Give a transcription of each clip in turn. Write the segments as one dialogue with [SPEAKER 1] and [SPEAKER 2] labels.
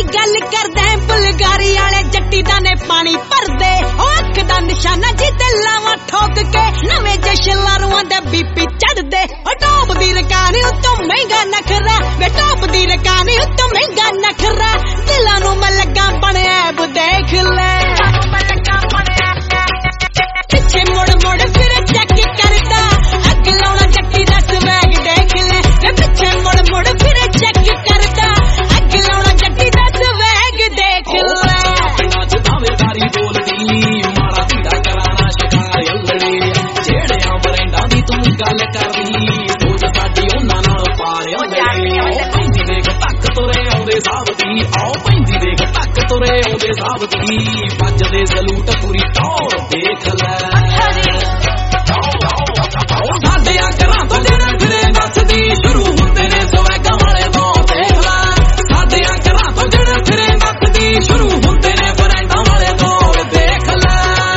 [SPEAKER 1] गल करदे बुलगारी वाले जट्टी दा ने पानी भरदे अख दा निशाना जिते लावा ठोक के नवे जशलारुआं दे बीपी चढ़दे टॉप दी रकानी उत्तों महंगा नखरा वे टॉप दी रकानी उत्तों महंगा नखरा दिलां नूं मैं लगा बने ऐब देख ले पिछे मुड़ मुड़ फिर चेक करदा अग लाउणा जट्टी दा स्वैग देख ले वे पिछे मुड़ मुड़ फिर चेक करदा अग लाउणा जट्टी दा स्वैग देख ले
[SPEAKER 2] दावेदारी बोलदी मारा धीरा कराना शिकार अल्लड़े जेड़ियां बरेंडा दी तू गल करदी सोच साडी उन्हां नाल पार अल्लड़े पैंदी देख तक तुरे आउंदे सावदी आओ पैंदी देख तक तुरे आउंदे सावदी भजदे सलूट पूरी टौर देख ले साडियां घरां तो जेड़े फिरे नसदी शुरू हुंदे ने स्वैगां वाले दौर देख ले साडियां घरां तो जेड़े फिरे नसदी शुरू हुंदे ने बरेंडा वाले दौर देख ले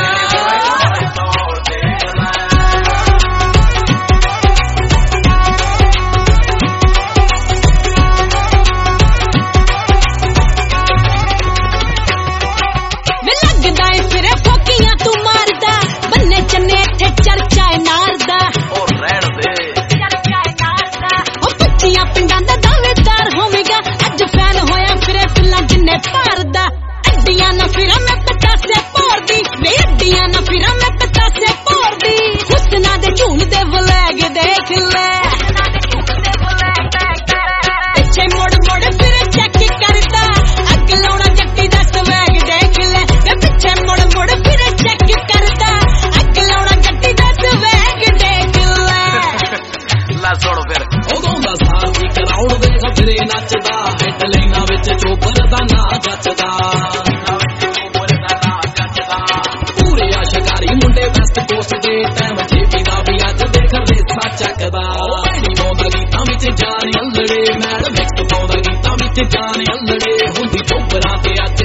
[SPEAKER 1] लगदा है फिरे फोकियां तू मारदा बन्ने चन्ने इत्थे चर्चा है नारदा
[SPEAKER 2] और रहण दे
[SPEAKER 1] चर्चा है नारदा ओ पच्चियां पिंडां दा दावेदार होवेगा अज फैन होया फिरे फिल्लां जिन्ने पारदा अड्डियां ना फिरा मैं पचासे पोरदी वे अड्डियां ना फिरा मैं पचासे पोरदी हुस्ना दे झूल दे वलैग देख ले पिछे मुड़ मुड़ फिर चेक करदा अग लाउणा जट्टी दा स्वैग देख ले वे पिछे मुड़ मुड़ फिर चेक करदा अग लाउणा जट्टी दा स्वैग देख ले
[SPEAKER 2] ला छोड़ फिर उदों दा साल की कराउण दे फिरे नचदा हेडलाइनां विच चोबर दा ना जचदा पूरे आ शिकारी मुंडे वेस्ट कोस्ट दे टाइम जेबी दा भी अज देख रेसा चकदा पैणी पाउंदा गीतां विच जान अल्लड़े मैड मिक्स पाउंदा गीतां विच जान अल्लड़े हुंदी चोबरां ते अज